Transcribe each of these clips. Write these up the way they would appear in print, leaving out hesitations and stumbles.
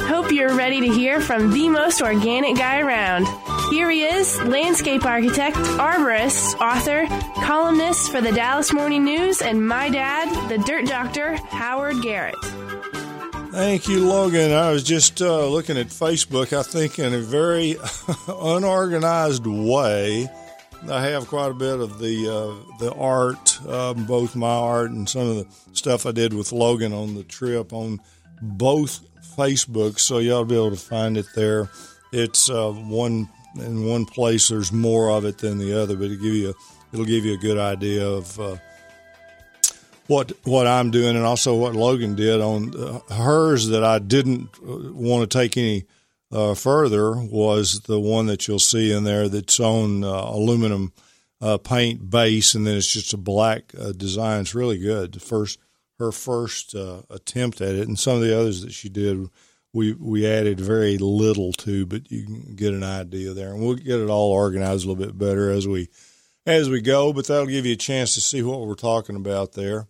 Hope you're ready to hear from the most organic guy around. Here he is, landscape architect, arborist, author, columnist for the Dallas Morning News, and my dad, the dirt doctor, Howard Garrett. Thank you, Logan. I was just looking at Facebook. I think in a very unorganized way, I have quite a bit of the art, both my art and some of the stuff I did with Logan on the trip on both Facebook, so y'all be able to find it there. It's one in one place. There's more of it than the other, but it'll give you a good idea of what I'm doing, and also what Logan did on hers that I didn't want to take any further was the one that you'll see in there that's on aluminum paint base, and then it's just a black design. It's really good. Her first attempt at it, and some of the others that she did, we added very little to, but you can get an idea there, and we'll get it all organized a little bit better as we go. But that'll give you a chance to see what we're talking about there.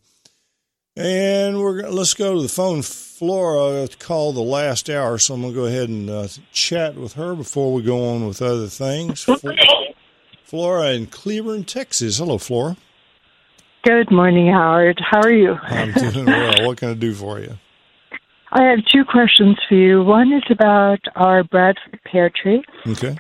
And let's go to the phone. Flora called the last hour, so I'm going to go ahead and chat with her before we go on with other things. Flora in Cleburne, Texas. Hello, Flora. Good morning, Howard. How are you? I'm doing well. What can I do for you? I have two questions for you. One is about our Bradford pear tree. Okay.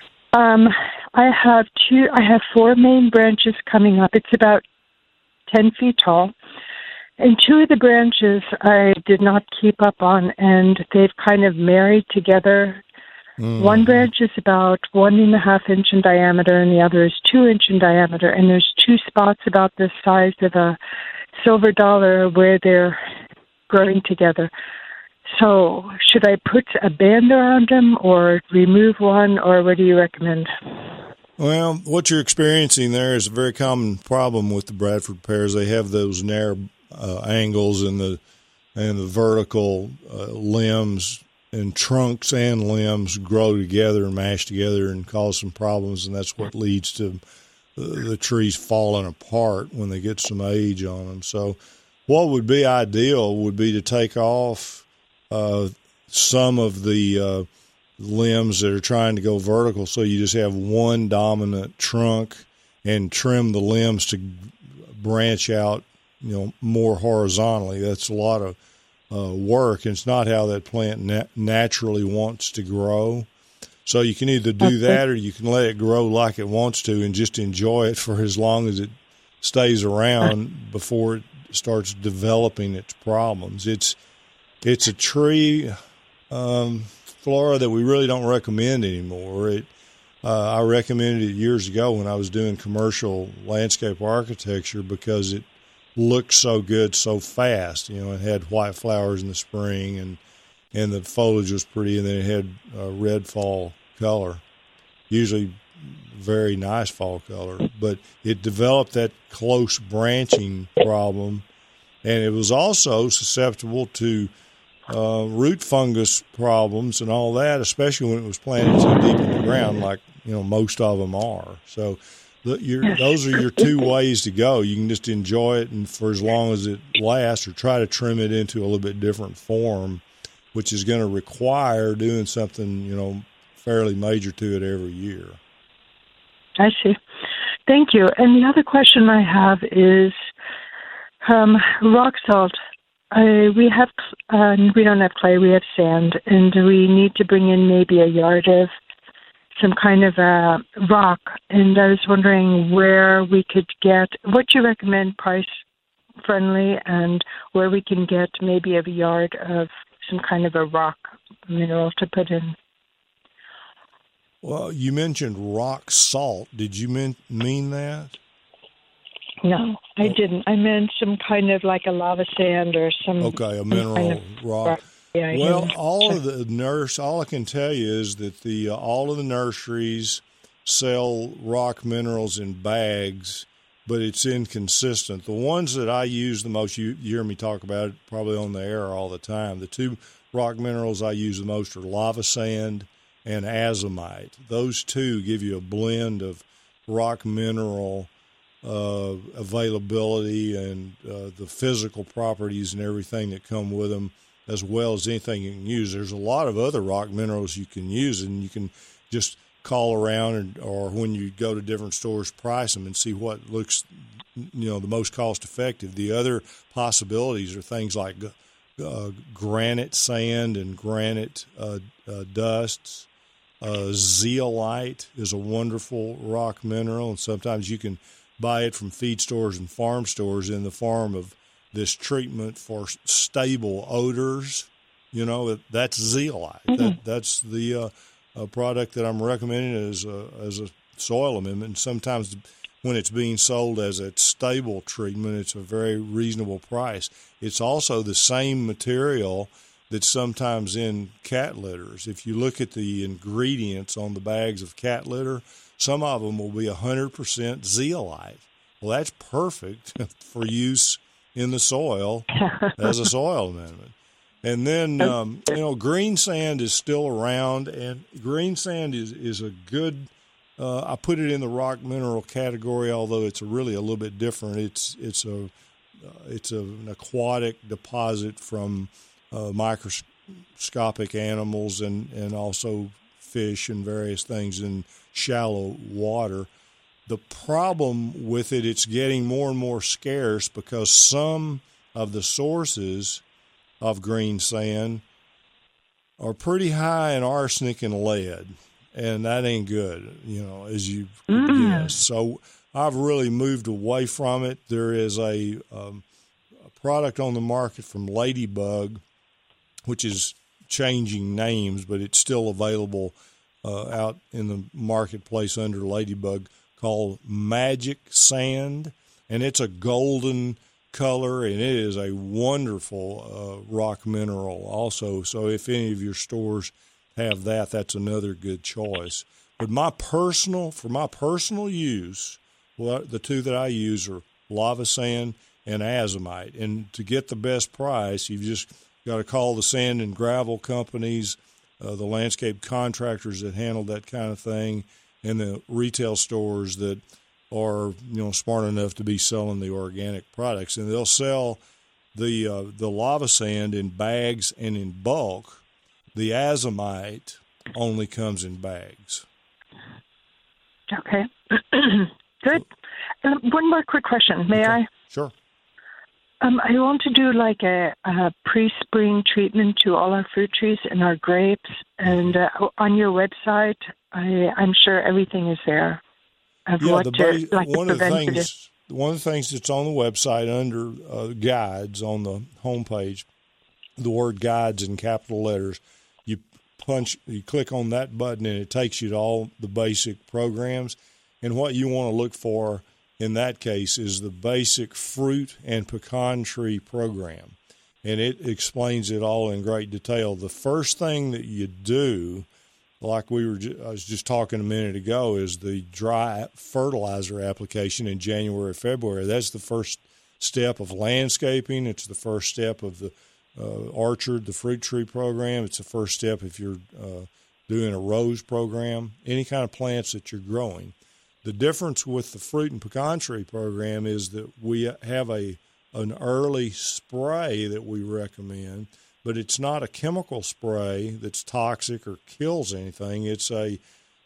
I have 4 main branches coming up. It's about 10 feet tall. And 2 of the branches I did not keep up on, and they've kind of married together. One branch is about 1.5 inch in diameter, and the other is 2 inch in diameter. And there's 2 spots about the size of a silver dollar where they're growing together. So should I put a band around them or remove one, or what do you recommend? Well, what you're experiencing there is a very common problem with the Bradford pears. They have those narrow angles and the vertical limbs and trunks and limbs grow together and mash together and cause some problems, and that's what leads to the trees falling apart when they get some age on them. So what would be ideal would be to take off some of the limbs that are trying to go vertical, so you just have one dominant trunk, and trim the limbs to branch out, more horizontally. That's a lot of work, and it's not how that plant naturally wants to grow. So you can either do that, or you can let it grow like it wants to and just enjoy it for as long as it stays around before it starts developing its problems. It's a tree, Flora, that we really don't recommend anymore. I recommended it years ago when I was doing commercial landscape architecture because it looked so good so fast. It had white flowers in the spring, and the foliage was pretty, and then it had a red fall color, usually very nice fall color. But it developed that close branching problem, and it was also susceptible to root fungus problems and all that, especially when it was planted so deep in the ground, like most of them are. So those are your 2 ways to go. You can just enjoy it and for as long as it lasts, or try to trim it into a little bit different form, which is going to require doing something fairly major to it every year. I see. Thank you. And the other question I have is rock salt. We don't have clay, we have sand, and we need to bring in maybe a yard of some kind of a rock. And I was wondering where we could get, what you recommend price friendly, and where we can get maybe a yard of some kind of a rock mineral to put in. Well, you mentioned rock salt. Did you mean that? No, I didn't. I meant some kind of like a lava sand or some. Okay, a mineral kind of rock. Yeah, well, all I can tell you is that all of the nurseries sell rock minerals in bags, but it's inconsistent. The ones that I use the most, you hear me talk about it probably on the air all the time. The 2 rock minerals I use the most are lava sand and azomite. Those 2 give you a blend of rock mineral availability and the physical properties and everything that come with them as well as anything you can use. There's a lot of other rock minerals you can use, and you can just call around or when you go to different stores, price them and see what looks, the most cost effective. The other possibilities are things like granite sand and granite dusts. Zeolite is a wonderful rock mineral, and sometimes you can buy it from feed stores and farm stores in the form of this treatment for stable odors. That's zeolite. Mm-hmm. That's the product that I'm recommending as a soil amendment. And sometimes when it's being sold as a stable treatment, it's a very reasonable price. It's also the same material that's sometimes in cat litters. If you look at the ingredients on the bags of cat litter, some of them will be 100% zeolite. Well, that's perfect for use in the soil as a soil amendment. And then, green sand is still around, and green sand is a good, I put it in the rock mineral category, although it's really a little bit different. It's an aquatic deposit from microscopic animals and also fish and various things in shallow water. The problem with it, it's getting more and more scarce because some of the sources of green sand are pretty high in arsenic and lead, and that ain't good, as you guess. So I've really moved away from it. There is a product on the market from Ladybug, which is changing names, but it's still available out in the marketplace under Ladybug, called Magic Sand, and it's a golden color, and it is a wonderful rock mineral also. So if any of your stores have that, that's another good choice. But for my personal use, the two that I use are lava sand and azomite. And to get the best price, you've just got to call the sand and gravel companies, the landscape contractors that handle that kind of thing, and the retail stores that are smart enough to be selling the organic products, and they'll sell the lava sand in bags and in bulk. The azomite only comes in bags. Okay, good. One more quick question, may I? Sure. I want to do like a pre-spring treatment to all our fruit trees and our grapes, and on your website, I'm sure everything is there. One of the things that's on the website under guides on the homepage, the word guides in capital letters, you click on that button and it takes you to all the basic programs. And what you want to look for in that case is the basic fruit and pecan tree program. And it explains it all in great detail. The first thing that you do, like I was just talking a minute ago, is the dry fertilizer application in January, February. That's the first step of landscaping. It's the first step of the orchard, the fruit tree program. It's the first step if you're doing a rose program, any kind of plants that you're growing. The difference with the fruit and pecan tree program is that we have an early spray that we recommend, but it's not a chemical spray that's toxic or kills anything. It's a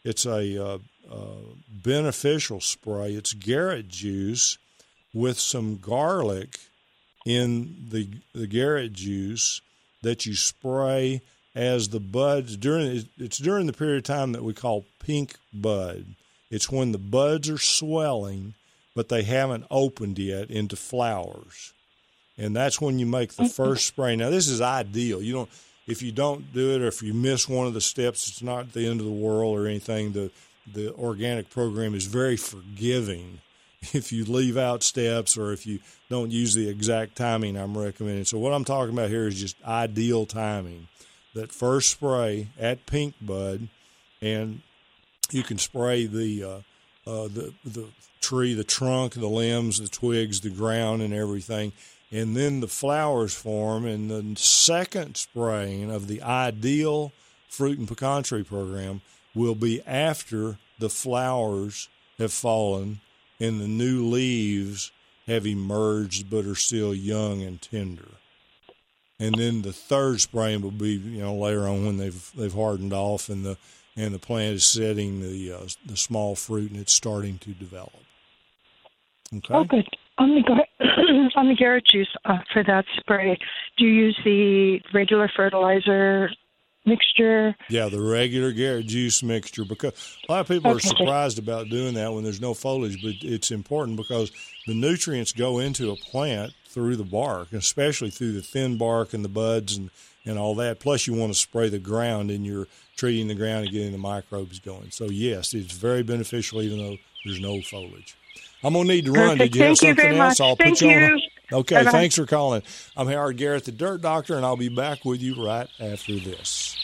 beneficial spray. It's Garrett juice with some garlic in the Garrett juice that you spray as the buds it's during the period of time that we call pink bud. It's when the buds are swelling, but they haven't opened yet into flowers. And that's when you make the first spray. Now, this is ideal. If you don't do it, or if you miss one of the steps, it's not the end of the world or anything. The organic program is very forgiving if you leave out steps or if you don't use the exact timing I'm recommending. So what I'm talking about here is just ideal timing. That first spray at pink bud, and you can spray the tree, the trunk, the limbs, the twigs, the ground, and everything. And then the flowers form, and the second spraying of the ideal fruit and pecan tree program will be after the flowers have fallen and the new leaves have emerged but are still young and tender. and then the third spraying will be later on when they've hardened off and the plant is setting the small fruit and it's starting to develop. Okay. Oh, good. On the Garrett juice for that spray, do you use the regular fertilizer mixture? Yeah, the regular Garrett juice mixture, because a lot of people are surprised about doing that when there's no foliage, but it's important because the nutrients go into a plant through the bark, especially through the thin bark and the buds and all that. Plus, you want to spray the ground, and you're treating the ground and getting the microbes going. So, yes, it's very beneficial even though there's no foliage. I'm going to need to run. Perfect. Did you have Thank something you very else? much. I'll Thank put you you. on. Okay, Bye-bye. Thanks for calling. I'm Howard Garrett, the Dirt Doctor, and I'll be back with you right after this.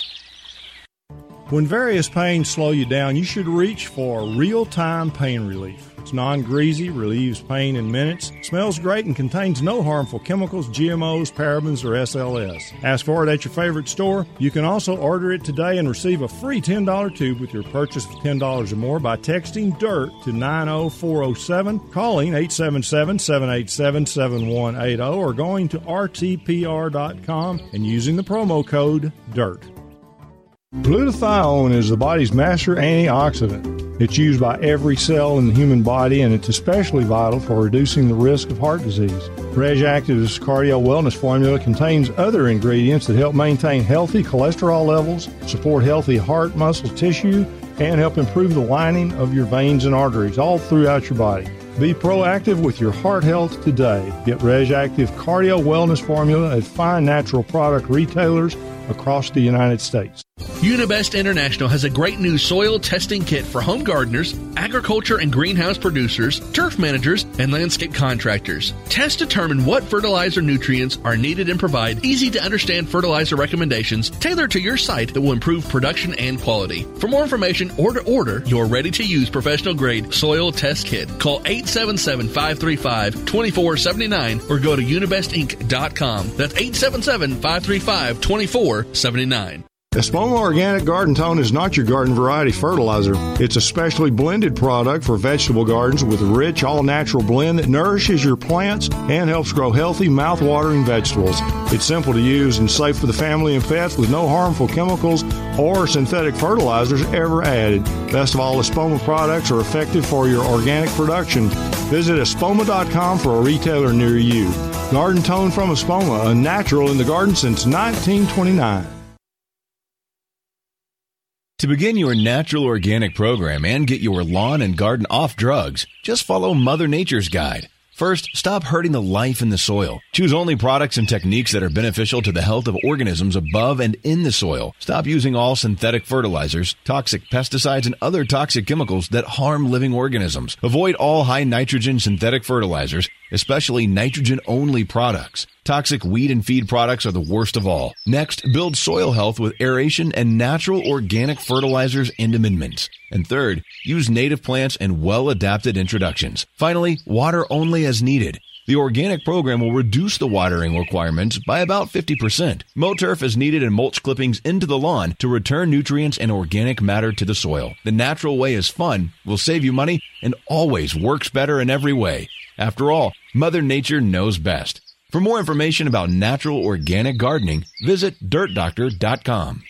When various pains slow you down, you should reach for real-time pain relief. It's non-greasy, relieves pain in minutes, smells great, and contains no harmful chemicals, GMOs, parabens, or SLS. Ask for it at your favorite store. You can also order it today and receive a free $10 tube with your purchase of $10 or more by texting DIRT to 90407, calling 877-787-7180, or going to rtpr.com and using the promo code DIRT. Glutathione is the body's master antioxidant. It's used by every cell in the human body, and it's especially vital for reducing the risk of heart disease. Reg Active's Cardio Wellness Formula contains other ingredients that help maintain healthy cholesterol levels, support healthy heart muscle tissue, and help improve the lining of your veins and arteries all throughout your body. Be proactive with your heart health today. Get Reg Active Cardio Wellness Formula at fine natural product retailers across the United States. Unibest International has a great new soil testing kit for home gardeners, agriculture and greenhouse producers, turf managers, and landscape contractors. Tests determine what fertilizer nutrients are needed and provide easy-to-understand fertilizer recommendations tailored to your site that will improve production and quality. For more information or to order your ready-to-use professional-grade soil test kit, call 877-535-2479 or go to unibestinc.com. That's 877-535-2479. Espoma Organic Garden Tone is not your garden variety fertilizer. It's a specially blended product for vegetable gardens with a rich, all-natural blend that nourishes your plants and helps grow healthy, mouth-watering vegetables. It's simple to use and safe for the family and pets with no harmful chemicals or synthetic fertilizers ever added. Best of all, Espoma products are effective for your organic production. Visit espoma.com for a retailer near you. Garden Tone from Espoma, a natural in the garden since 1929. To begin your natural organic program and get your lawn and garden off drugs, just follow Mother Nature's guide. First, stop hurting the life in the soil. Choose only products and techniques that are beneficial to the health of organisms above and in the soil. Stop using all synthetic fertilizers, toxic pesticides, and other toxic chemicals that harm living organisms. Avoid all high nitrogen synthetic fertilizers, especially nitrogen-only products. Toxic weed and feed products are the worst of all. Next, build soil health with aeration and natural organic fertilizers and amendments. And third, use native plants and well-adapted introductions. Finally, water only as needed. The organic program will reduce the watering requirements by about 50%. Mow turf as needed and mulch clippings into the lawn to return nutrients and organic matter to the soil. The natural way is fun, will save you money, and always works better in every way. After all, Mother Nature knows best. For more information about natural organic gardening, visit dirtdoctor.com.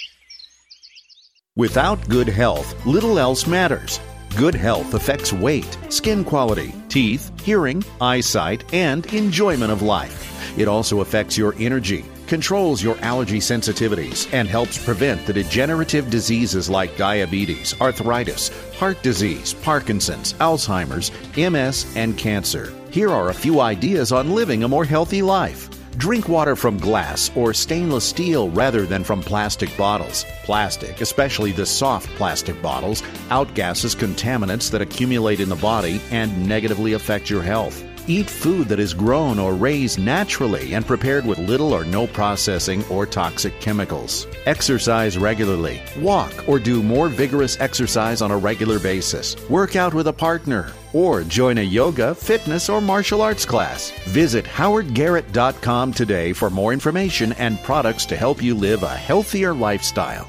Without good health, little else matters. Good health affects weight, skin quality, teeth, hearing, eyesight, and enjoyment of life. It also affects your energy, controls your allergy sensitivities, and helps prevent the degenerative diseases like diabetes, arthritis, heart disease, Parkinson's, Alzheimer's, MS, and cancer. Here are a few ideas on living a more healthy life. Drink water from glass or stainless steel rather than from plastic bottles. Plastic, especially the soft plastic bottles, outgasses contaminants that accumulate in the body and negatively affect your health. Eat food that is grown or raised naturally and prepared with little or no processing or toxic chemicals. Exercise regularly. Walk or do more vigorous exercise on a regular basis. Work out with a partner. Or join a yoga, fitness, or martial arts class. Visit howardgarrett.com today for more information and products to help you live a healthier lifestyle.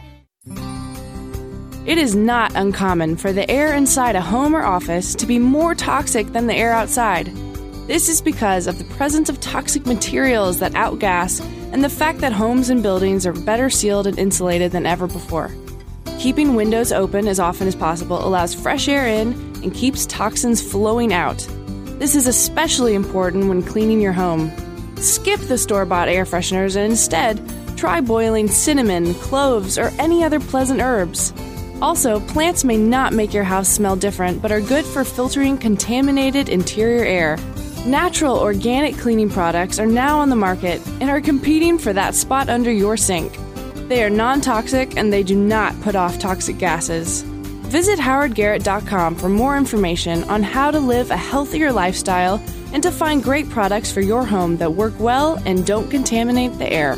It is not uncommon for the air inside a home or office to be more toxic than the air outside. This is because of the presence of toxic materials that outgas and the fact that homes and buildings are better sealed and insulated than ever before. Keeping windows open as often as possible allows fresh air in and keeps toxins flowing out. This is especially important when cleaning your home. Skip the store-bought air fresheners and instead try boiling cinnamon, cloves, or any other pleasant herbs. Also, plants may not make your house smell different, but are good for filtering contaminated interior air. Natural organic cleaning products are now on the market and are competing for that spot under your sink. They are non-toxic and they do not put off toxic gases. Visit howardgarrett.com for more information on how to live a healthier lifestyle and to find great products for your home that work well and don't contaminate the air.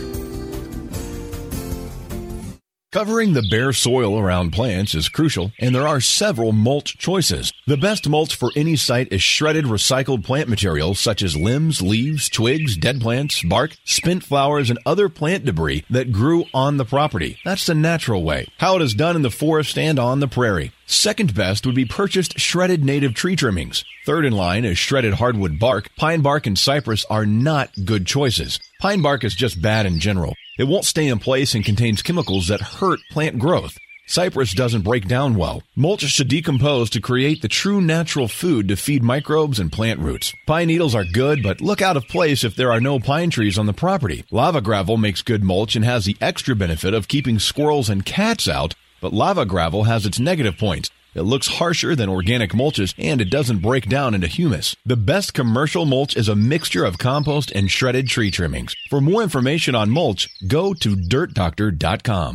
Covering the bare soil around plants is crucial, and there are several mulch choices. The best mulch for any site is shredded recycled plant material such as limbs, leaves, twigs, dead plants, bark, spent flowers, and other plant debris that grew on the property. That's the natural way, how it is done in the forest and on the prairie. Second best would be purchased shredded native tree trimmings. Third in line is shredded hardwood bark. Pine bark and cypress are not good choices. Pine bark is just bad in general. It won't stay in place and contains chemicals that hurt plant growth. Cypress doesn't break down well. Mulch should decompose to create the true natural food to feed microbes and plant roots. Pine needles are good, but look out of place if there are no pine trees on the property. Lava gravel makes good mulch and has the extra benefit of keeping squirrels and cats out, but lava gravel has its negative points. It looks harsher than organic mulches, and it doesn't break down into humus. The best commercial mulch is a mixture of compost and shredded tree trimmings. For more information on mulch, go to dirtdoctor.com.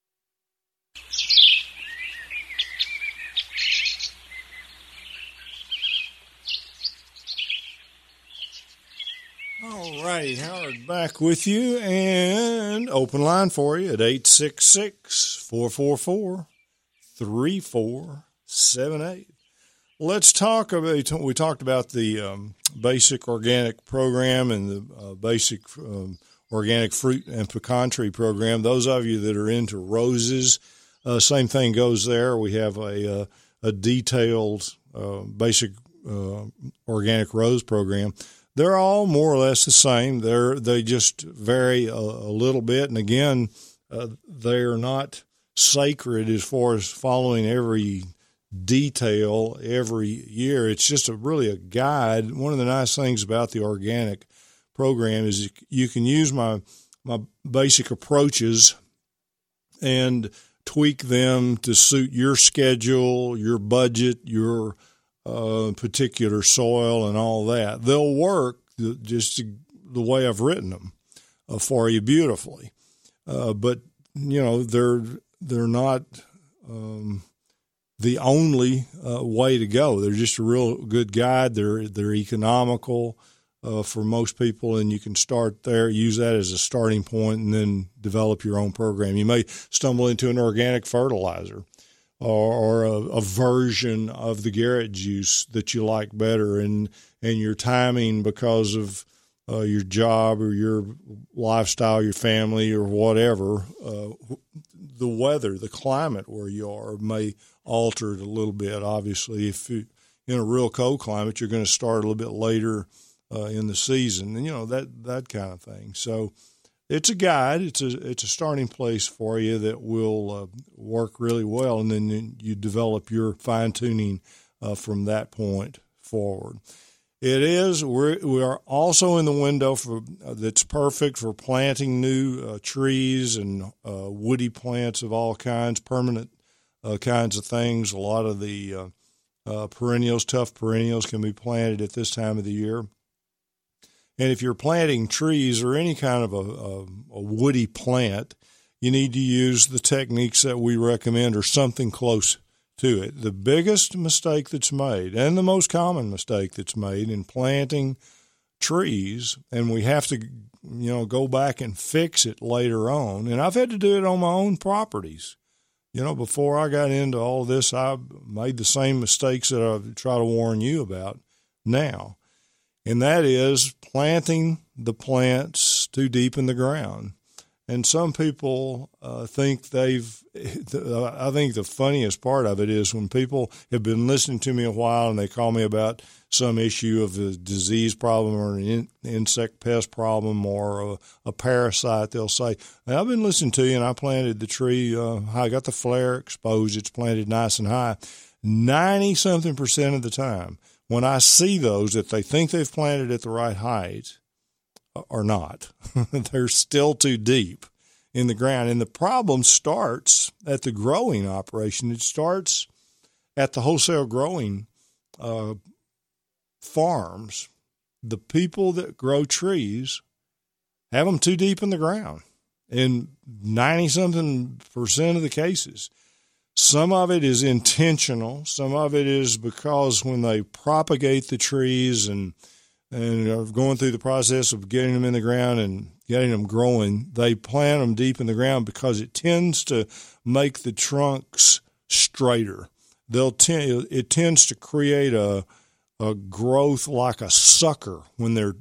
All righty, Howard back with you, and open line for you at 866-444-3478. Let's talk about, we talked about the basic organic program and the basic organic fruit and pecan tree program. Those of you that are into roses, same thing goes there. We have a detailed basic organic rose program. They're all more or less the same. They just vary a little bit, and again, they're not sacred as far as following every detail every year. It's just really a guide. One of the nice things about the organic program is you can use my basic approaches and tweak them to suit your schedule, your budget, your particular soil and all that. They'll work just the way I've written them for you beautifully. But you know, they're not the only way to go. They're just a real good guide. They're economical for most people, and you can start there, use that as a starting point, and then develop your own program. You may stumble into an organic fertilizer or a version of the Garrett juice that you like better, and your timing because of your job or your lifestyle, your family, or whatever, the weather, the climate where you are may alter it a little bit. Obviously, if you're in a real cold climate, you're going to start a little bit later in the season, and you know that kind of thing. So it's a guide. It's a starting place for you that will work really well, and then you develop your fine tuning from that point forward. We are also in the window that's perfect for planting new trees and woody plants of all kinds, permanent kinds of things. A lot of the perennials, tough perennials, can be planted at this time of the year. And if you're planting trees or any kind of a woody plant, you need to use the techniques that we recommend or something close to it. The biggest mistake that's made, and the most common mistake that's made in planting trees, and we have to, go back and fix it later on. And I've had to do it on my own properties. Before I got into all this, I made the same mistakes that I try to warn you about now. And that is planting the plants too deep in the ground. And some people think I think the funniest part of it is when people have been listening to me a while and they call me about some issue of a disease problem or an insect pest problem or a parasite, they'll say, I've been listening to you and I planted the tree, I got the flare exposed, it's planted nice and high. 90-something% of the time, when I see those that they think they've planted at the right height, or not. They're still too deep in the ground. And the problem starts at the growing operation. It starts at the wholesale growing farms. The people that grow trees have them too deep in the ground in 90-something% of the cases. Some of it is intentional. Some of it is because when they propagate the trees and are going through the process of getting them in the ground and getting them growing, they plant them deep in the ground because it tends to make the trunks straighter. It tends to create a growth like a sucker when they're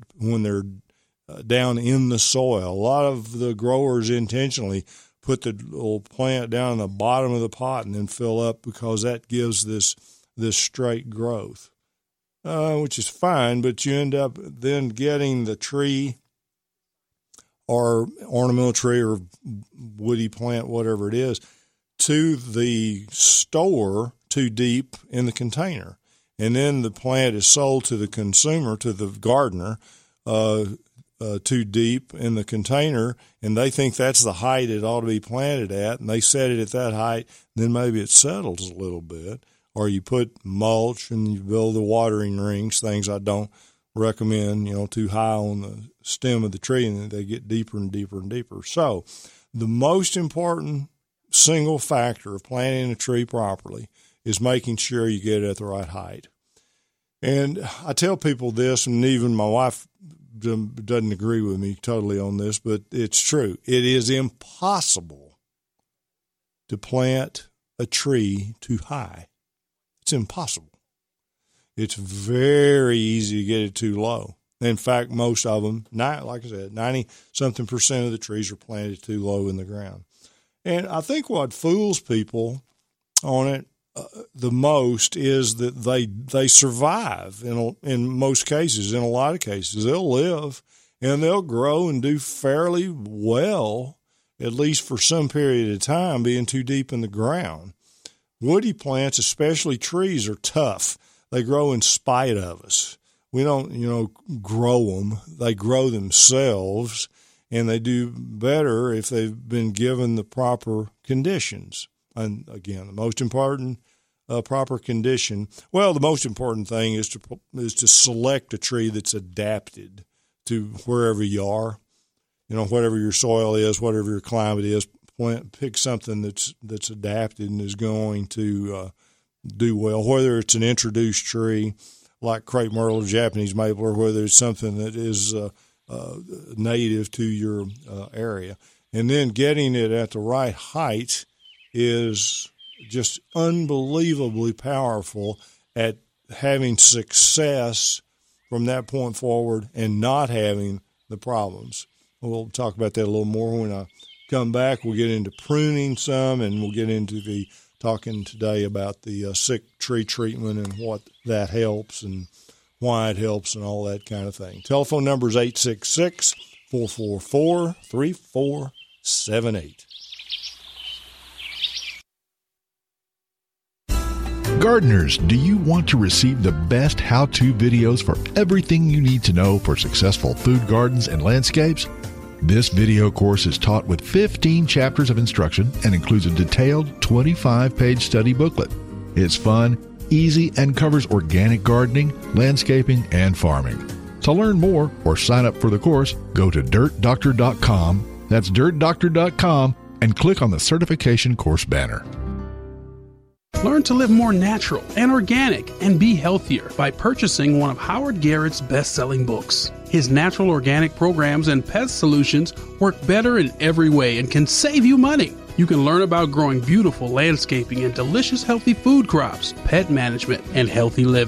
down in the soil. A lot of the growers intentionally put the little plant down in the bottom of the pot and then fill up because that gives this straight growth. Which is fine, but you end up then getting the tree or ornamental tree or woody plant, whatever it is, to the store too deep in the container. And then the plant is sold to the consumer, to the gardener, too deep in the container, and they think that's the height it ought to be planted at, and they set it at that height, and then maybe it settles a little bit. Or you put mulch and you build the watering rings, things I don't recommend, too high on the stem of the tree, and they get deeper and deeper and deeper. So the most important single factor of planting a tree properly is making sure you get it at the right height. And I tell people this, and even my wife doesn't agree with me totally on this, but it's true. It is impossible to plant a tree too high. It's impossible. It's very easy to get it too low. In fact, most of them, like I said, 90-something% of the trees are planted too low in the ground. And I think what fools people on it the most is that they survive in most cases. In a lot of cases, they'll live and they'll grow and do fairly well, at least for some period of time, being too deep in the ground. Woody plants, especially trees, are tough. They grow in spite of us. We don't, grow them. They grow themselves, and they do better if they've been given the proper conditions. And again, the most important proper condition. Well, the most important thing is to select a tree that's adapted to wherever you are. Whatever your soil is, whatever your climate is. Pick something that's adapted and is going to do well, whether it's an introduced tree like crepe myrtle or Japanese maple, or whether it's something that is native to your area. And then getting it at the right height is just unbelievably powerful at having success from that point forward and not having the problems. We'll talk about that a little more when I come back. We'll get into pruning some, and we'll get into talking today about the sick tree treatment and what that helps and why it helps and all that kind of thing. Telephone number is 866-444-3478. Gardeners, do you want to receive the best how-to videos for everything you need to know for successful food gardens and landscapes? This video course is taught with 15 chapters of instruction and includes a detailed 25-page study booklet. It's fun, easy, and covers organic gardening, landscaping, and farming. To learn more or sign up for the course, go to dirtdoctor.com. That's dirtdoctor.com, and click on the certification course banner. Learn to live more natural and organic and be healthier by purchasing one of Howard Garrett's best-selling books. His natural organic programs and pest solutions work better in every way and can save you money. You can learn about growing beautiful landscaping and delicious healthy food crops, pet management, and healthy living.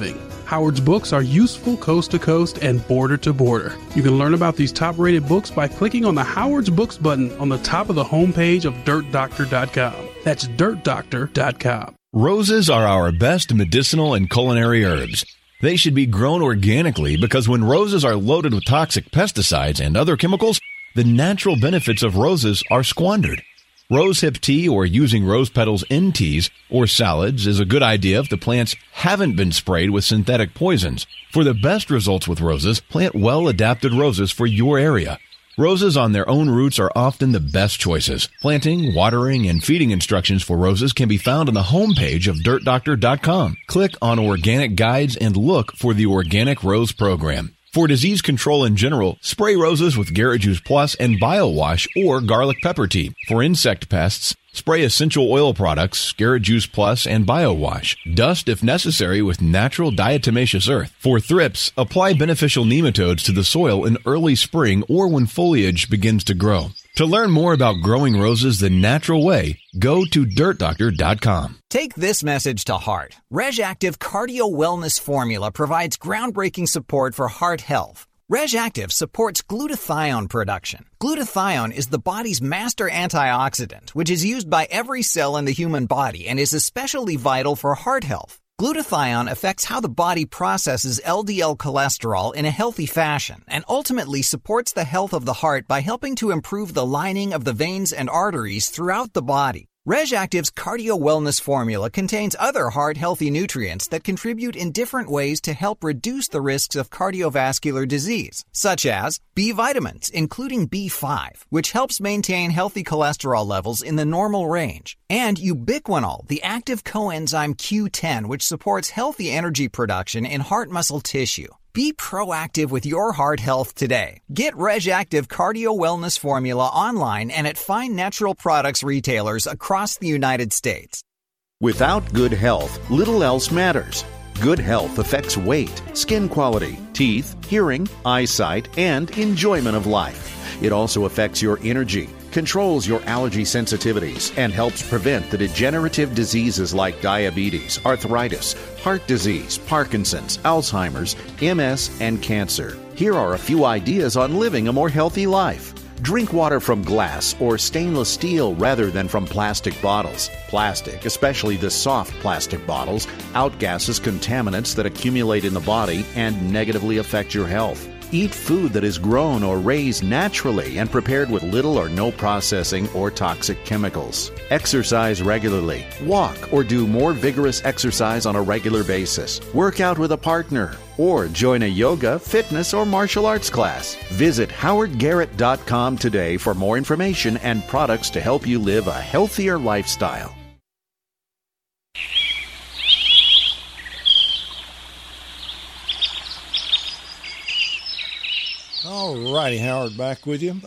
Howard's books are useful coast to coast and border to border. You can learn about these top-rated books by clicking on the Howard's Books button on the top of the homepage of DirtDoctor.com. That's DirtDoctor.com. Roses are our best medicinal and culinary herbs. They should be grown organically because when roses are loaded with toxic pesticides and other chemicals, the natural benefits of roses are squandered. Rosehip tea or using rose petals in teas or salads is a good idea if the plants haven't been sprayed with synthetic poisons. For the best results with roses, plant well-adapted roses for your area. Roses on their own roots are often the best choices. Planting, watering, and feeding instructions for roses can be found on the homepage of DirtDoctor.com. Click on Organic Guides and look for the Organic Rose Program. For disease control in general, spray roses with Garrett Juice Plus and BioWash or garlic pepper tea. For insect pests, spray essential oil products, Garrett Juice Plus and BioWash. Dust if necessary with natural diatomaceous earth. For thrips, apply beneficial nematodes to the soil in early spring or when foliage begins to grow. To learn more about growing roses the natural way, go to DirtDoctor.com. Take this message to heart. RegActive Cardio Wellness Formula provides groundbreaking support for heart health. RegActive supports glutathione production. Glutathione is the body's master antioxidant, which is used by every cell in the human body and is especially vital for heart health. Glutathione affects how the body processes LDL cholesterol in a healthy fashion and ultimately supports the health of the heart by helping to improve the lining of the veins and arteries throughout the body. RegActive's Cardio Wellness Formula contains other heart-healthy nutrients that contribute in different ways to help reduce the risks of cardiovascular disease, such as B vitamins, including B5, which helps maintain healthy cholesterol levels in the normal range, and ubiquinol, the active coenzyme Q10, which supports healthy energy production in heart muscle tissue. Be proactive with your heart health today. Get RegActive Cardio Wellness Formula online and at fine natural products retailers across the United States. Without good health, little else matters. Good health affects weight, skin quality, teeth, hearing, eyesight, and enjoyment of life. It also affects your energy, controls your allergy sensitivities, and helps prevent the degenerative diseases like diabetes, arthritis, heart disease, Parkinson's, Alzheimer's, MS, and cancer. Here are a few ideas on living a more healthy life. Drink water from glass or stainless steel rather than from plastic bottles. Plastic, especially the soft plastic bottles, outgasses contaminants that accumulate in the body and negatively affect your health. Eat food that is grown or raised naturally and prepared with little or no processing or toxic chemicals. Exercise regularly. Walk or do more vigorous exercise on a regular basis. Work out with a partner or join a yoga, fitness, or martial arts class. Visit howardgarrett.com today for more information and products to help you live a healthier lifestyle. All righty, Howard back with you.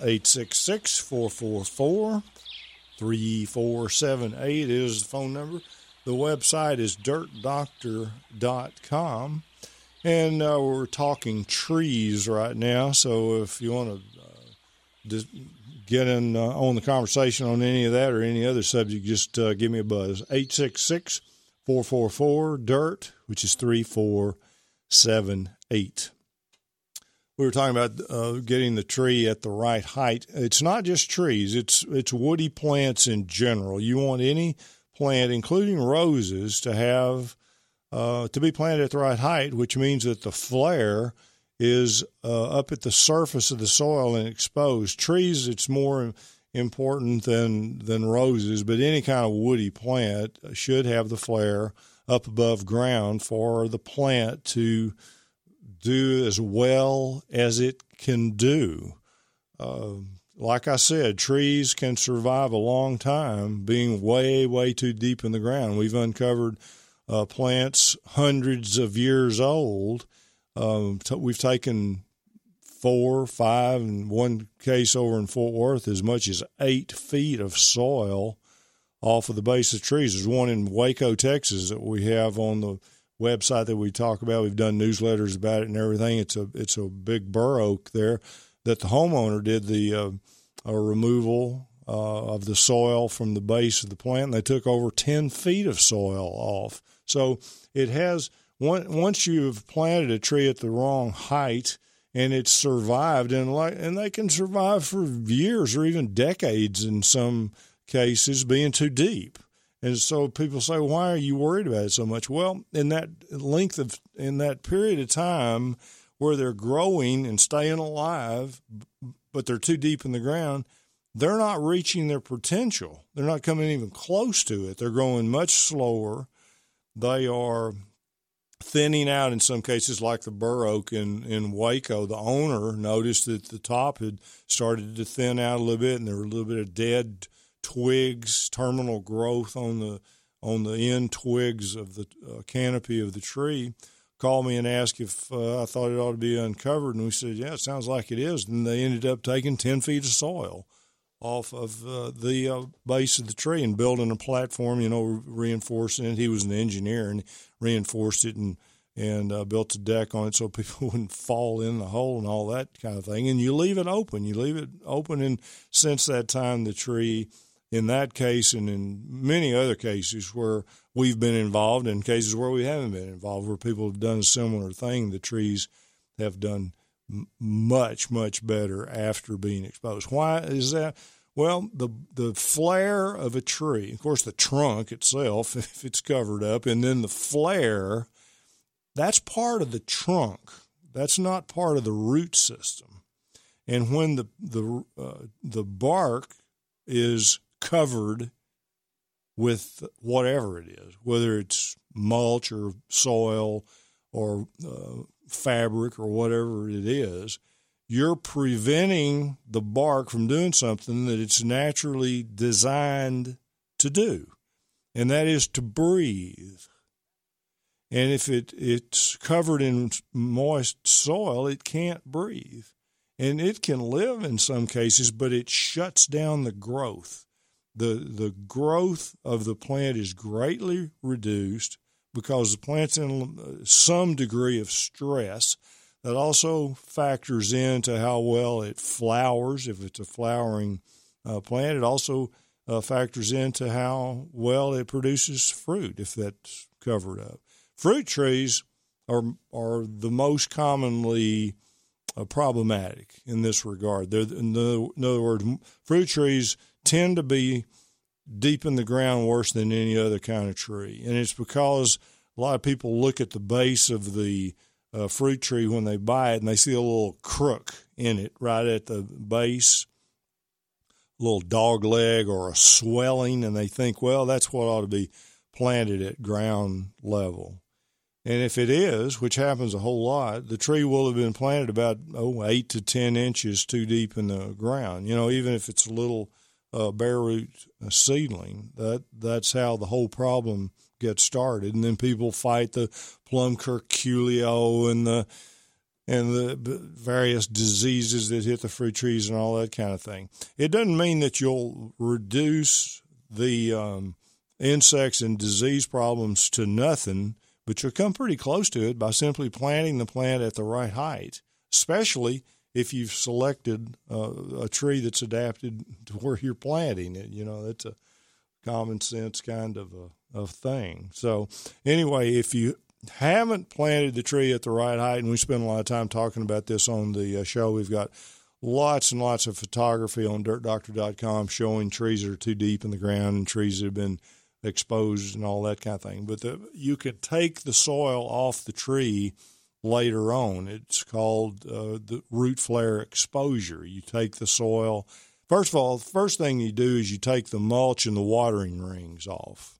866-444-3478 is the phone number. The website is dirtdoctor.com. And we're talking trees right now, so if you want to get in on the conversation on any of that or any other subject, just give me a buzz. 866-444-DIRT, which is 3478. We were talking about getting the tree at the right height. It's not just trees. It's woody plants in general. You want any plant, including roses, to have to be planted at the right height, which means that the flare is up at the surface of the soil and exposed. Trees, it's more important than roses, but any kind of woody plant should have the flare up above ground for the plant to do as well as it can do. Like I said, trees can survive a long time being way, way too deep in the ground. We've uncovered plants hundreds of years old. We've taken 4, 5, in one case over in Fort Worth, as much as 8 feet of soil off of the base of trees. There's one in Waco, Texas that we have on the website that we talk about. We've done newsletters about it and everything. It's a big bur oak there that the homeowner did the removal of the soil from the base of the plant, and they took over 10 feet of soil off. So it has once you've planted a tree at the wrong height and it's survived, and they can survive for years or even decades in some cases, being too deep. And so people say, why are you worried about it so much? Well, in that period of time where they're growing and staying alive, but they're too deep in the ground, they're not reaching their potential. They're not coming even close to it. They're growing much slower. They are thinning out in some cases, like the bur oak in Waco. The owner noticed that the top had started to thin out a little bit, and there were a little bit of dead twigs, terminal growth on the end twigs of the canopy of the tree. Called me and asked if I thought it ought to be uncovered, and we said, yeah, it sounds like it is. And they ended up taking 10 feet of soil off of the base of the tree and building a platform, reinforcing it. He was an engineer and reinforced it and built a deck on it so people wouldn't fall in the hole and all that kind of thing. And you leave it open. And since that time, the tree, in that case and in many other cases where we've been involved, and cases where we haven't been involved, where people have done a similar thing, the trees have done much, much better after being exposed. Why is that? Well, the flare of a tree, of course, the trunk itself, if it's covered up, and then the flare, that's part of the trunk. That's not part of the root system. And when the bark is covered with whatever it is, whether it's mulch or soil or fabric or whatever it is, you're preventing the bark from doing something that it's naturally designed to do, and that is to breathe. And if it's covered in moist soil, it can't breathe. And it can live in some cases, but it shuts down the growth. The growth of the plant is greatly reduced because the plant's in some degree of stress. That also factors into how well it flowers. If it's a flowering plant, it also factors into how well it produces fruit, if that's covered up. Fruit trees are the most commonly problematic in this regard. In other words, fruit trees tend to be deep in the ground worse than any other kind of tree. And it's because a lot of people look at the base of the fruit tree when they buy it, and they see a little crook in it right at the base, a little dog leg or a swelling, and they think, well, that's what ought to be planted at ground level. And if it is, which happens a whole lot, the tree will have been planted about 8 to 10 inches too deep in the ground. Even if it's a little bare root seedling, that's how the whole problem gets started. And then people fight the plum curculio and the various diseases that hit the fruit trees and all that kind of thing. It doesn't mean that you'll reduce the insects and disease problems to nothing, but you'll come pretty close to it by simply planting the plant at the right height, especially if you've selected a tree that's adapted to where you're planting it. That's a common sense kind of thing. So anyway, if you haven't planted the tree at the right height, and we spend a lot of time talking about this on the show, we've got lots and lots of photography on dirtdoctor.com showing trees that are too deep in the ground and trees that have been exposed and all that kind of thing. But you can take the soil off the tree later on. It's called the root flare exposure. You take the soil. First of all, the first thing you do is you take the mulch and the watering rings off.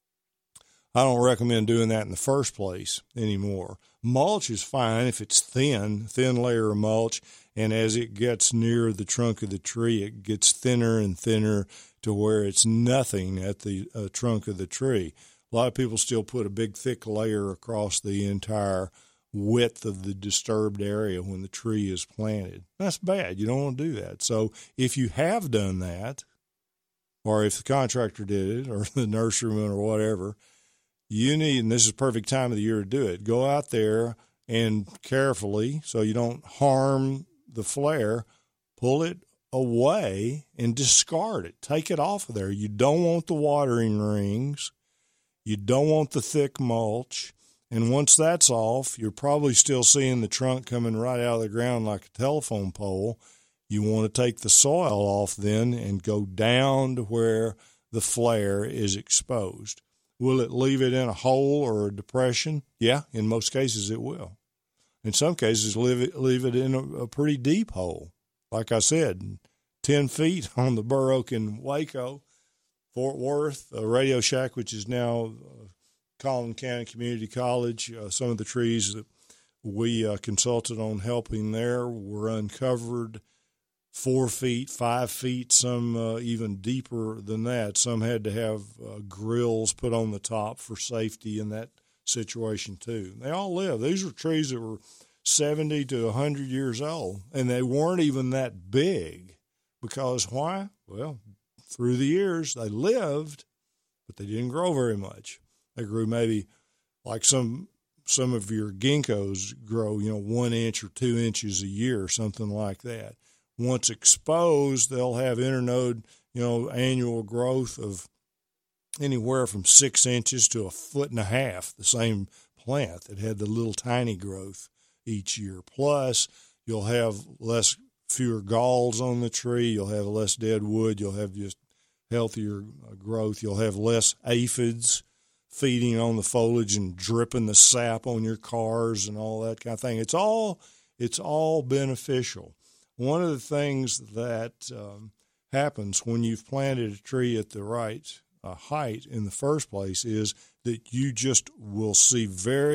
I don't recommend doing that in the first place anymore. Mulch is fine if it's thin layer of mulch, and as it gets near the trunk of the tree, it gets thinner and thinner to where it's nothing at the trunk of the tree. A lot of people still put a big thick layer across the entire width of the disturbed area when the tree is planted. That's bad. You don't want to do that. So if you have done that, or if the contractor did it, or the nurseryman or whatever, you need, and this is the perfect time of the year to do it, go out there and carefully, so you don't harm the flare, pull it away and discard it. Take it off of there. You don't want the watering rings. You don't want the thick mulch. And once that's off, you're probably still seeing the trunk coming right out of the ground like a telephone pole. You want to take the soil off then and go down to where the flare is exposed. Will it leave it in a hole or a depression? Yeah, in most cases it will. In some cases, leave it in a pretty deep hole. Like I said, 10 feet on the Burr Oak in Waco, Fort Worth, Radio Shack, which is now Collin County Community College. Some of the trees that we consulted on helping there were uncovered 4 feet, 5 feet, some even deeper than that. Some had to have grills put on the top for safety in that situation too. They all live. These were trees that were 70 to 100 years old, and they weren't even that big because why? Well, through the years they lived, but they didn't grow very much. They grew maybe like some of your ginkgos grow, 1 inch or 2 inches a year, something like that. Once exposed, they'll have internode, annual growth of anywhere from 6 inches to 1.5 feet, the same plant that had the little tiny growth each year. Plus, you'll have fewer galls on the tree. You'll have less dead wood. You'll have just healthier growth. You'll have less aphids feeding on the foliage and dripping the sap on your cars and all that kind of thing. It's all beneficial. One of the things that happens when you've planted a tree at the right height in the first place is that you just will see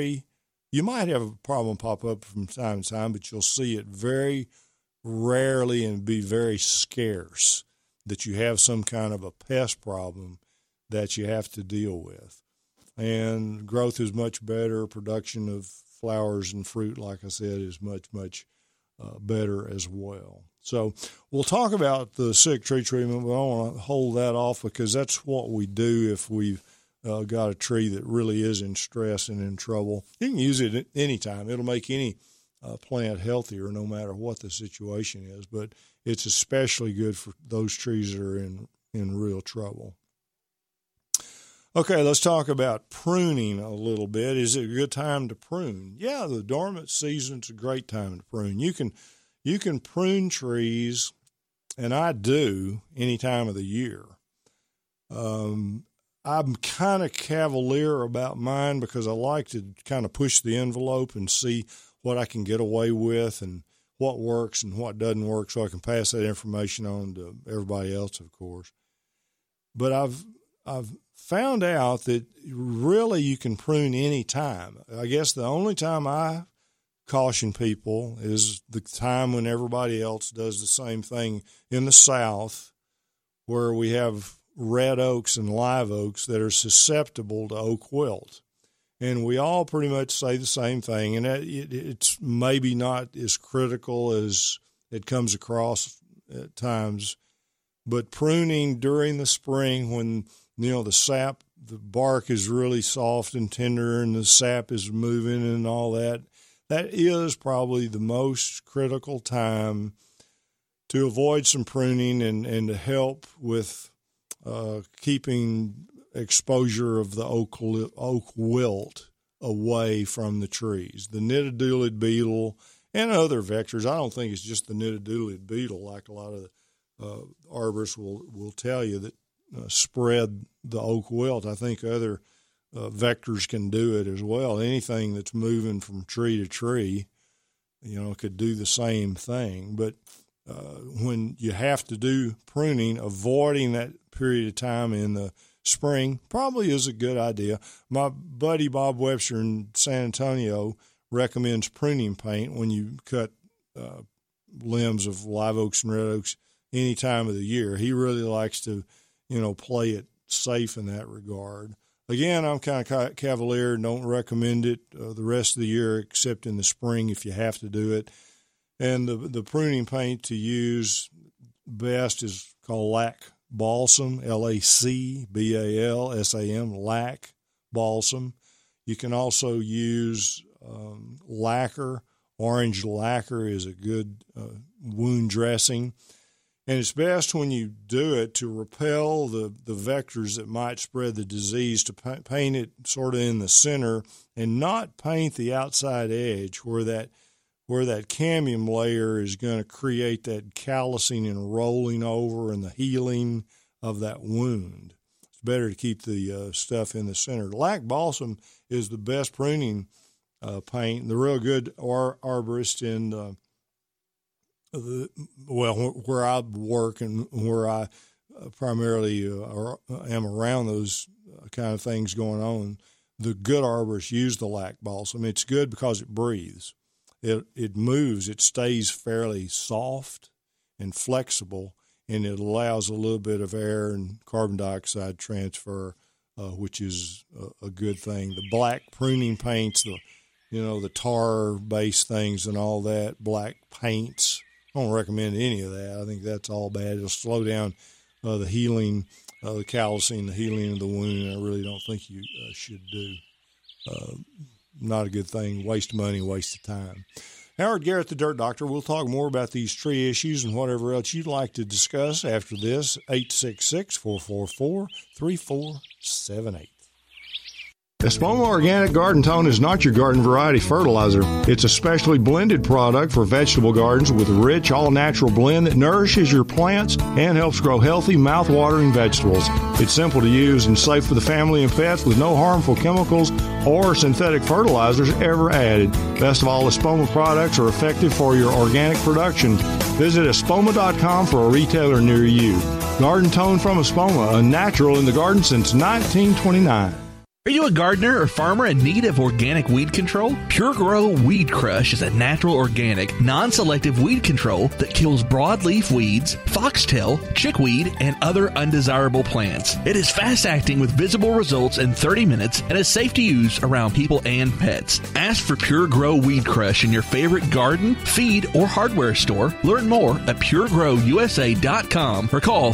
you might have a problem pop up from time to time, but you'll see it very rarely and be very scarce that you have some kind of a pest problem that you have to deal with. And growth is much better. Production of flowers and fruit, like I said, is much, much better as well. So we'll talk about the sick tree treatment, but I don't want to hold that off because that's what we do if we've got a tree that really is in stress and in trouble. You can use it at any time. It'll make any plant healthier no matter what the situation is, but it's especially good for those trees that are in real trouble. Okay, let's talk about pruning a little bit. Is it a good time to prune? Yeah, the dormant season's a great time to prune. You can prune trees, and I do any time of the year. I'm kind of cavalier about mine because I like to kind of push the envelope and see what I can get away with and what works and what doesn't work so I can pass that information on to everybody else, of course. But I've found out that really you can prune any time. I guess the only time I caution people is the time when everybody else does the same thing in the South, where we have red oaks and live oaks that are susceptible to oak wilt. And we all pretty much say the same thing, and it's maybe not as critical as it comes across at times, but pruning during the spring when the bark is really soft and tender and the sap is moving and all that, that is probably the most critical time to avoid some pruning and to help with keeping exposure of the oak wilt away from the trees. The nittidoolid beetle and other vectors. I don't think it's just the nittidoolid beetle, like a lot of arborists will tell you, that spread the oak wilt. I think other vectors can do it as well. Anything that's moving from tree to tree, could do the same thing. But when you have to do pruning, avoiding that period of time in the spring probably is a good idea. My buddy Bob Webster in San Antonio recommends pruning paint when you cut limbs of live oaks and red oaks any time of the year. He really likes to, play it safe in that regard. Again, I'm kind of cavalier, don't recommend it the rest of the year except in the spring if you have to do it. And the pruning paint to use best is called Lac Balsam, LACBALSAM, Lac Balsam. You can also use lacquer. Orange lacquer is a good wound dressing. And it's best when you do it to repel the vectors that might spread the disease, to paint it sort of in the center and not paint the outside edge where that cambium layer is going to create that callousing and rolling over and the healing of that wound. It's better to keep the stuff in the center. Lac balsam is the best pruning paint. The real good arborist in where I work and where I primarily am around those kind of things going on, the good arborists use the lac balsam. It's good because it breathes. It moves. It stays fairly soft and flexible, and it allows a little bit of air and carbon dioxide transfer, which is a good thing. The black pruning paints, the tar-based things and all that, black paints, I don't recommend any of that. I think that's all bad. It'll slow down the healing, the callousing, the healing of the wound. I really don't think you should do. Not a good thing. Waste of money, waste of time. Howard Garrett, the Dirt Doctor. We'll talk more about these tree issues and whatever else you'd like to discuss after this. 866-444-3478. Espoma Organic Garden Tone is not your garden variety fertilizer. It's a specially blended product for vegetable gardens with a rich, all-natural blend that nourishes your plants and helps grow healthy, mouth-watering vegetables. It's simple to use and safe for the family and pets with no harmful chemicals or synthetic fertilizers ever added. Best of all, Espoma products are effective for your organic production. Visit espoma.com for a retailer near you. Garden Tone from Espoma, a natural in the garden since 1929. Are you a gardener or farmer in need of organic weed control? Pure Grow Weed Crush is a natural, organic, non-selective weed control that kills broadleaf weeds, foxtail, chickweed, and other undesirable plants. It is fast-acting with visible results in 30 minutes and is safe to use around people and pets. Ask for Pure Grow Weed Crush in your favorite garden, feed, or hardware store. Learn more at puregrowusa.com or call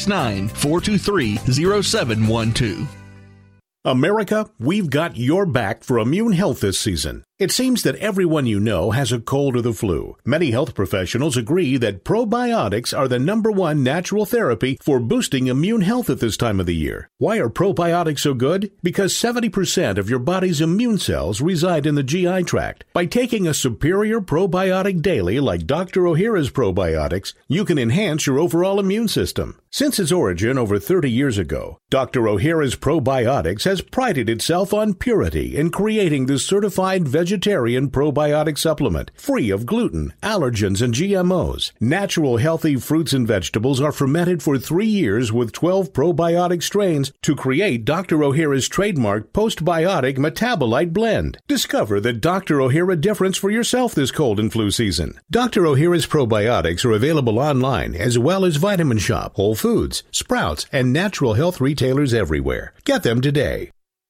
469-423-0712. America, we've got your back for immune health this season. It seems that everyone you know has a cold or the flu. Many health professionals agree that probiotics are the #1 natural therapy for boosting immune health at this time of the year. Why are probiotics so good? Because 70% of your body's immune cells reside in the GI tract. By taking a superior probiotic daily like Dr. Ohhira's probiotics, you can enhance your overall immune system. Since its origin over 30 years ago, Dr. Ohhira's probiotics has prided itself on purity in creating the certified vegetarian probiotic supplement, free of gluten, allergens, and GMOs. Natural healthy fruits and vegetables are fermented for 3 years with 12 probiotic strains to create Dr. Ohhira's trademark postbiotic metabolite blend. Discover the Dr. Ohhira difference for yourself this cold and flu season. Dr. Ohhira's probiotics are available online as well as Vitamin Shop, Whole Foods, Sprouts, and natural health retailers everywhere. Get them today.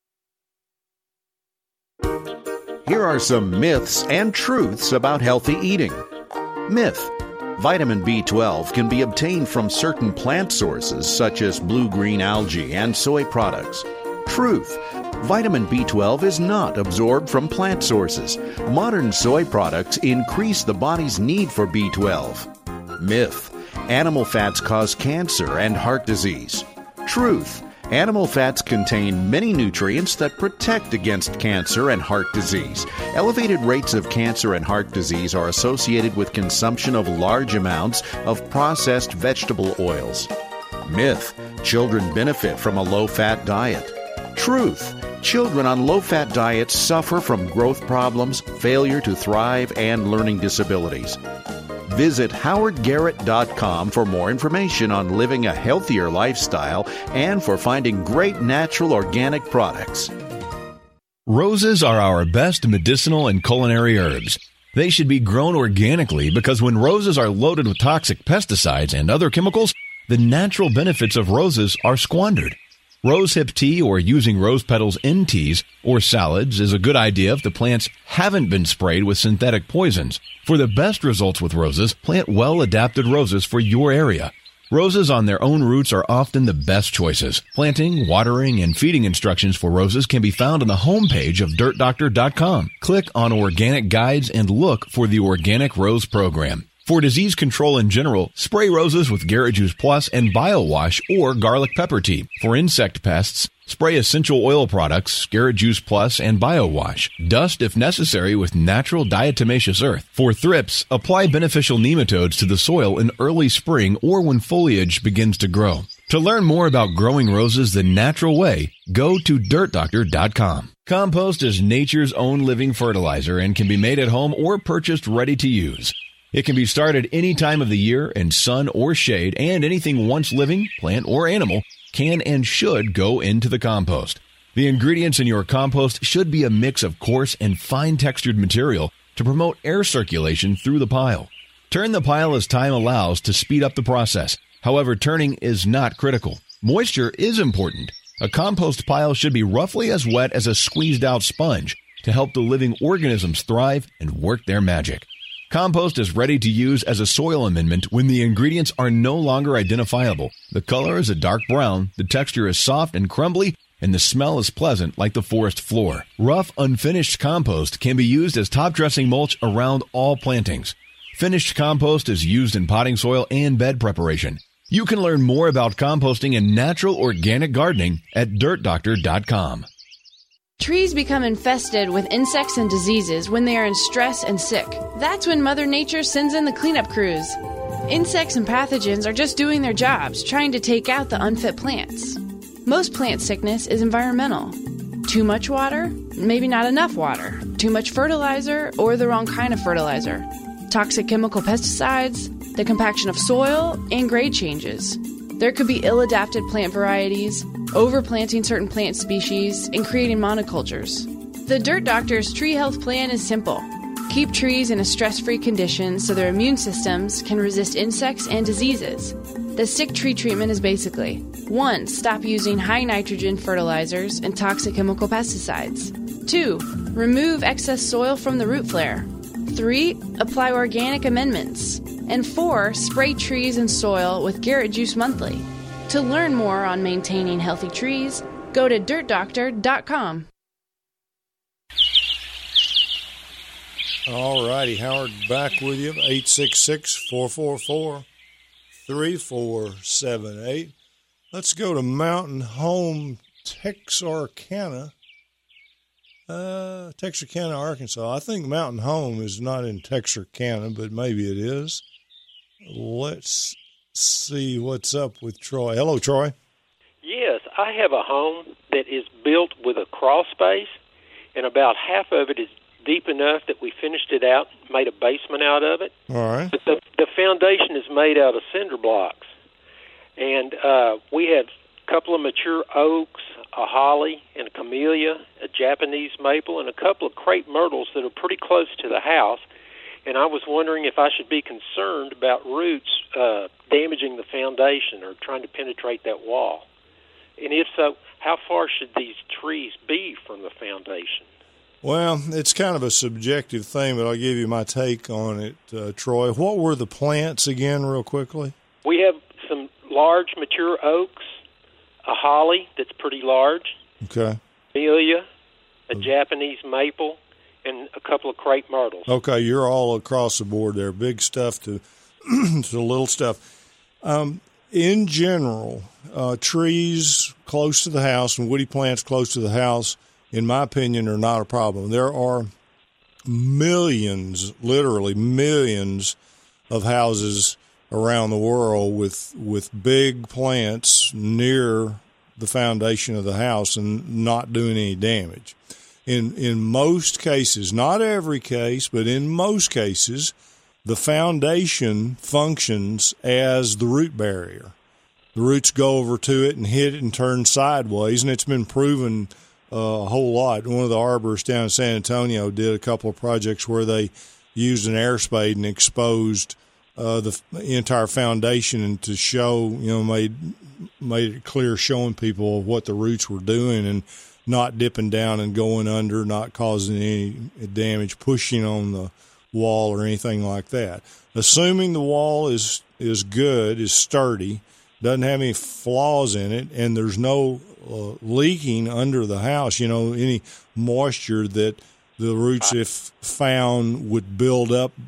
Here are some myths and truths about healthy eating. Myth: vitamin B12 can be obtained from certain plant sources such as blue-green algae and soy products. Truth: vitamin B12 is not absorbed from plant sources. Modern soy products increase the body's need for B12. Myth: animal fats cause cancer and heart disease. Truth: animal fats contain many nutrients that protect against cancer and heart disease. Elevated rates of cancer and heart disease are associated with consumption of large amounts of processed vegetable oils. Myth: children benefit from a low-fat diet. Truth: children on low-fat diets suffer from growth problems, failure to thrive, and learning disabilities. Visit howardgarrett.com for more information on living a healthier lifestyle and for finding great natural organic products. Roses are our best medicinal and culinary herbs. They should be grown organically because when roses are loaded with toxic pesticides and other chemicals, the natural benefits of roses are squandered. Rosehip tea or using rose petals in teas or salads is a good idea if the plants haven't been sprayed with synthetic poisons. For the best results with roses, plant well-adapted roses for your area. Roses on their own roots are often the best choices. Planting, watering, and feeding instructions for roses can be found on the homepage of DirtDoctor.com. Click on Organic Guides and look for the Organic Rose Program. For disease control in general, spray roses with Garrett Juice Plus and BioWash or garlic pepper tea. For insect pests, spray essential oil products, Garrett Juice Plus and BioWash. Dust if necessary with natural diatomaceous earth. For thrips, apply beneficial nematodes to the soil in early spring or when foliage begins to grow. To learn more about growing roses the natural way, go to DirtDoctor.com. Compost is nature's own living fertilizer and can be made at home or purchased ready to use. It can be started any time of the year in sun or shade, and anything once living, plant or animal, can and should go into the compost. The ingredients in your compost should be a mix of coarse and fine-textured material to promote air circulation through the pile. Turn the pile as time allows to speed up the process. However, turning is not critical. Moisture is important. A compost pile should be roughly as wet as a squeezed-out sponge to help the living organisms thrive and work their magic. Compost is ready to use as a soil amendment when the ingredients are no longer identifiable. The color is a dark brown, the texture is soft and crumbly, and the smell is pleasant like the forest floor. Rough, unfinished compost can be used as top dressing mulch around all plantings. Finished compost is used in potting soil and bed preparation. You can learn more about composting and natural organic gardening at DirtDoctor.com. Trees become infested with insects and diseases when they are in stress and sick. That's when Mother Nature sends in the cleanup crews. Insects and pathogens are just doing their jobs, trying to take out the unfit plants. Most plant sickness is environmental. Too much water, maybe not enough water. Too much fertilizer or the wrong kind of fertilizer. Toxic chemical pesticides, the compaction of soil, and grade changes. There could be ill-adapted plant varieties, overplanting certain plant species, and creating monocultures. The Dirt Doctor's tree health plan is simple. Keep trees in a stress-free condition so their immune systems can resist insects and diseases. The sick tree treatment is basically 1. Stop using high nitrogen fertilizers and toxic chemical pesticides. 2. Remove excess soil from the root flare. 3. Apply organic amendments. And 4. Spray trees and soil with Garrett Juice Monthly. To learn more on maintaining healthy trees, go to DirtDoctor.com. All righty, Howard back with you, 866-444-3478. Let's go to Mountain Home, Texarkana, Arkansas. I think Mountain Home is not in Texarkana, but maybe it is. Let's see what's up with Troy. Hello, Troy. Yes, I have a home that is built with a crawl space, and about half of it is deep enough that we finished it out, made a basement out of it. All right. But the foundation is made out of cinder blocks. And we have a couple of mature oaks, a holly, and a camellia, a Japanese maple, and a couple of crepe myrtles that are pretty close to the house. And I was wondering if I should be concerned about roots damaging the foundation or trying to penetrate that wall. And if so, how far should these trees be from the foundation? Well, it's kind of a subjective thing, but I'll give you my take on it, Troy. What were the plants again, real quickly? We have some large mature oaks, a holly that's pretty large, okay, camellia, a Japanese maple, and a couple of crepe myrtles. Okay, you're all across the board there, big stuff to to little stuff. In general, trees close to the house and woody plants close to the house, in my opinion, are not a problem. There are millions, literally millions, of houses around the world with big plants near the foundation of the house and not doing any damage. In most cases, not every case, but in most cases, the foundation functions as the root barrier. The roots go over to it and hit it and turn sideways, and it's been proven a whole lot. One of the arborists down in San Antonio did a couple of projects where they used an air spade and exposed the entire foundation, and to show, made it clear, showing people what the roots were doing and not dipping down and going under, not causing any damage, pushing on the wall or anything like that. Assuming the wall is good, is sturdy, doesn't have any flaws in it, and there's no leaking under the house, any moisture that the roots, if found, would build up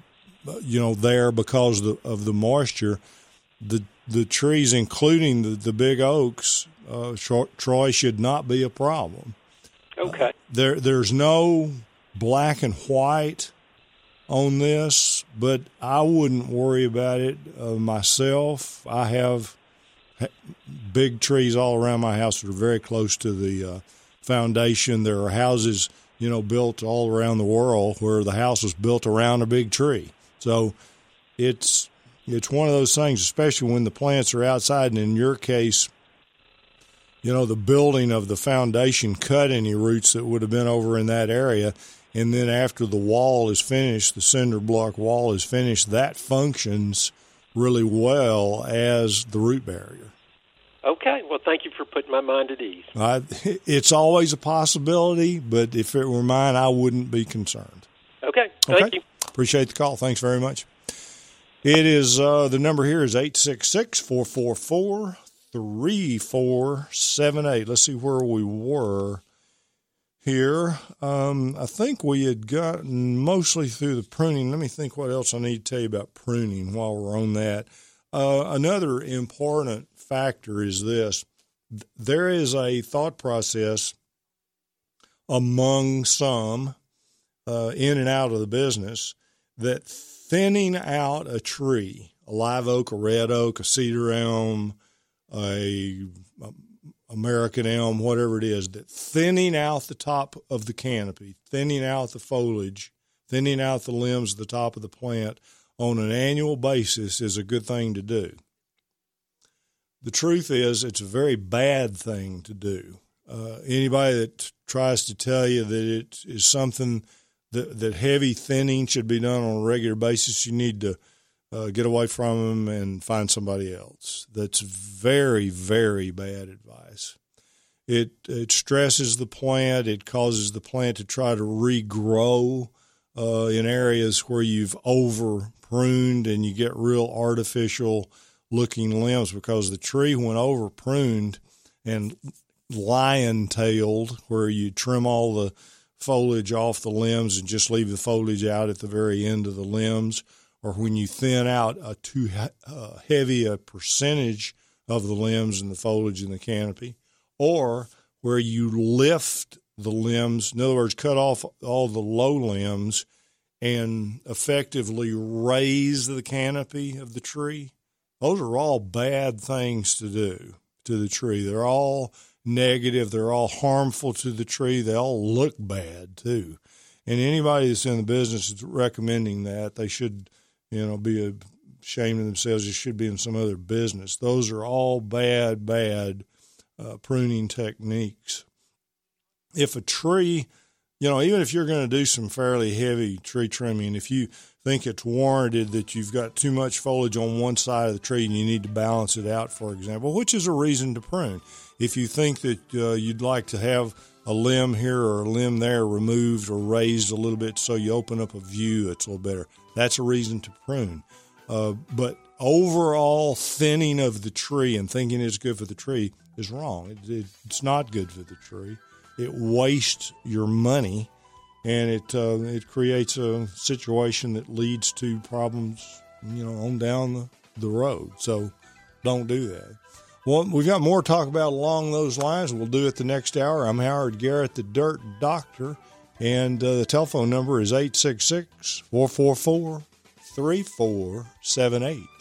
there because of the moisture. The trees, including the big oaks, Troy, should not be a problem. Okay. There's no black and white on this, but I wouldn't worry about it myself. I have big trees all around my house that are very close to the foundation. There are houses, built all around the world where the house was built around a big tree. So it's one of those things, especially when the plants are outside, and in your case, the building of the foundation cut any roots that would have been over in that area. And then after the wall is finished, the cinder block wall is finished, that functions really well as the root barrier. Okay. Well, thank you for putting my mind at ease. It's always a possibility, but if it were mine, I wouldn't be concerned. Okay. Thank you. Appreciate the call. Thanks very much. It is the number here is 866-444-3478. Let's see where we were here. I think we had gotten mostly through the pruning. Let me think what else I need to tell you about pruning while we're on that. Another important factor is this. There is a thought process among some in and out of the business that thinning out a tree, a live oak, a red oak, a cedar elm, a American elm, whatever it is, that thinning out the top of the canopy, thinning out the foliage, thinning out the limbs of the top of the plant on an annual basis is a good thing to do. The truth is it's a very bad thing to do. Anybody that tries to tell you that it is something that heavy thinning should be done on a regular basis, you need to get away from them and find somebody else. That's very, very bad advice. It stresses the plant. It causes the plant to try to regrow in areas where you've over pruned, and you get real artificial looking limbs because the tree, when over pruned and lion tailed, where you trim all the foliage off the limbs and just leave the foliage out at the very end of the limbs, or when you thin out a too heavy a percentage of the limbs and the foliage in the canopy, or where you lift the limbs, in other words, cut off all the low limbs and effectively raise the canopy of the tree. Those are all bad things to do to the tree. They're all negative. They're all harmful to the tree. They all look bad too. And anybody that's in the business is recommending that, they should, be ashamed of themselves. They should be in some other business. Those are all bad pruning techniques. If a tree, even if you're going to do some fairly heavy tree trimming, if you think it's warranted that you've got too much foliage on one side of the tree and you need to balance it out, for example, which is a reason to prune. If you think that you'd like to have a limb here or a limb there removed or raised a little bit so you open up a view that's a little better, that's a reason to prune. But overall thinning of the tree and thinking it's good for the tree is wrong. It's not good for the tree. It wastes your money, and it creates a situation that leads to problems, on down the road. So don't do that. Well, we've got more to talk about along those lines. We'll do it the next hour. I'm Howard Garrett, the Dirt Doctor, and the telephone number is 866-444-3478.